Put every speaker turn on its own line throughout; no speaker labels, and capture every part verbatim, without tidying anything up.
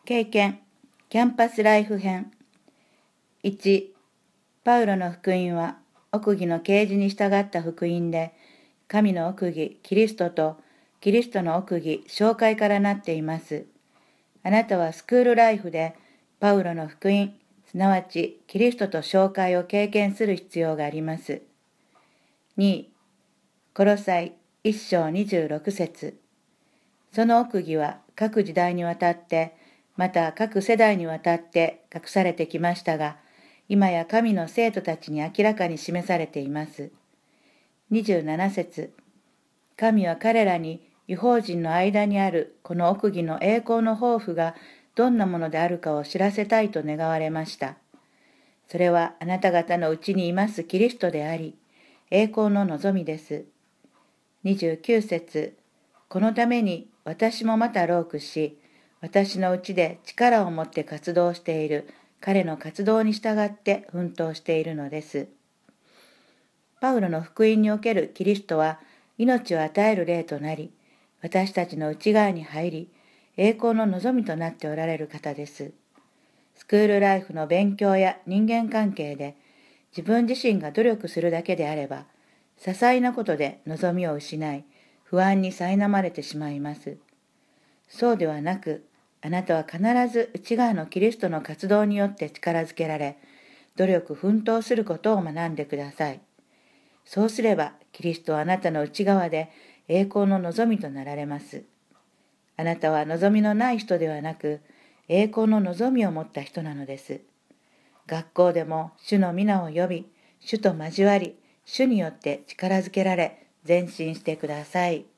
経験キャンパスライフ編。いち、パウロの福音は奥義の啓示に従った福音で、神の奥義キリストとキリストの奥義紹介からなっています。あなたはスクールライフでパウロの福音、すなわちキリストと紹介を経験する必要があります。に、コロサイいっ章にじゅうろく節。その奥義は各時代にわたって、また各世代にわたって隠されてきましたが、今や神の生徒たちに明らかに示されています。にじゅうなな節。神は彼らに異邦人の間にあるこの奥義の栄光の抱負がどんなものであるかを知らせたいと願われました。それはあなた方のうちにいますキリストであり、栄光の望みです。にじゅうきゅう節。このために私もまた労苦し、私のうちで力を持って活動している彼の活動に従って奮闘しているのです。パウロの福音におけるキリストは命を与える霊となり、私たちの内側に入り、栄光の望みとなっておられる方です。スクールライフの勉強や人間関係で自分自身が努力するだけであれば、些細なことで望みを失い、不安に苛まれてしまいます。そうではなく、あなたは必ず内側のキリストの活動によって力づけられ、努力奮闘することを学んでください。そうすれば、キリストはあなたの内側で栄光の望みとなられます。あなたは望みのない人ではなく、栄光の望みを持った人なのです。学校でも主の皆を呼び、主と交わり、主によって力づけられ、前進してください。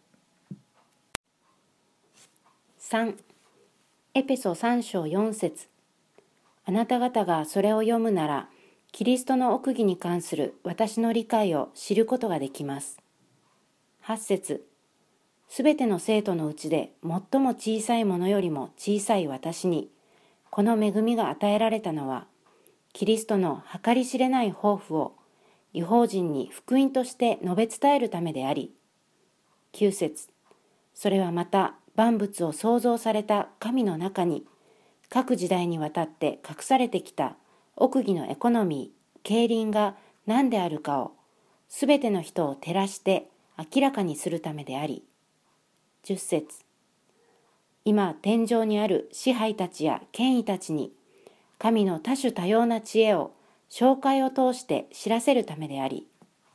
さん、エペソさん章よん節。あなた方がそれを読むなら、キリストの奥義に関する私の理解を知ることができます。はち節。すべての生徒のうちで最も小さいものよりも小さい私に、この恵みが与えられたのは、キリストの計り知れない抱負を異邦人に福音として述べ伝えるためであり、きゅう節。それはまた万物を創造された神の中に、各時代にわたって隠されてきた奥義のエコノミー、経輪が何であるかを、すべての人を照らして明らかにするためであり、じゅっ節。今天上にある支配たちや権威たちに、神の多種多様な知恵を紹介を通して知らせるためであり、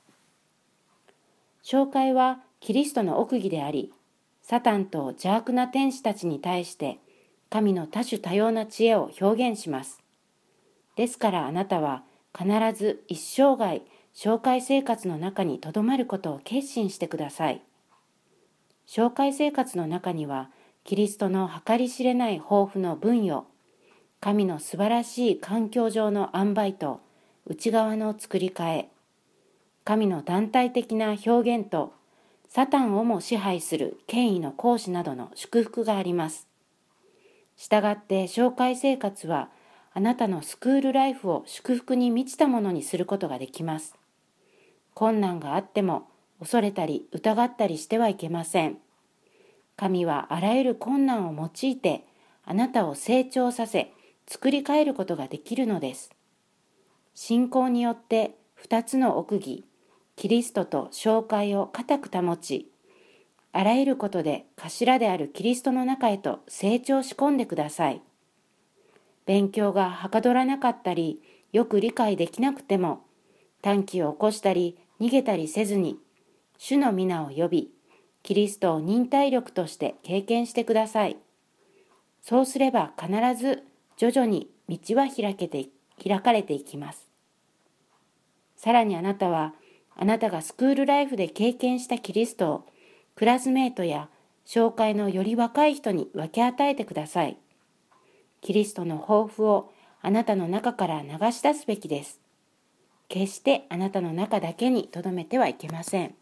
紹介はキリストの奥義であり、サタンと邪悪な天使たちに対して神の多種多様な知恵を表現します。ですからあなたは必ず一生涯紹介生活の中にとどまることを決心してください。紹介生活の中にはキリストの計り知れない豊富の分与、神の素晴らしい環境上の塩梅と内側の作り変え、神の団体的な表現とサタンをも支配する権威の行使などの祝福があります。したがって紹介生活はあなたのスクールライフを祝福に満ちたものにすることができます。困難があっても恐れたり疑ったりしてはいけません。神はあらゆる困難を用いてあなたを成長させ作り変えることができるのです。信仰によって二つの奥義、キリストと紹介を固く保ち、あらゆることで頭であるキリストの中へと成長し込んでください。勉強がはかどらなかったり、よく理解できなくても、短気を起こしたり逃げたりせずに、主の皆を呼び、キリストを忍耐力として経験してください。そうすれば必ず徐々に道は開けて、開かれていきます。さらにあなたは、あなたがスクールライフで経験したキリストをクラスメートや紹介のより若い人に分け与えてください。キリストの抱負をあなたの中から流し出すべきです。決してあなたの中だけに留めてはいけません。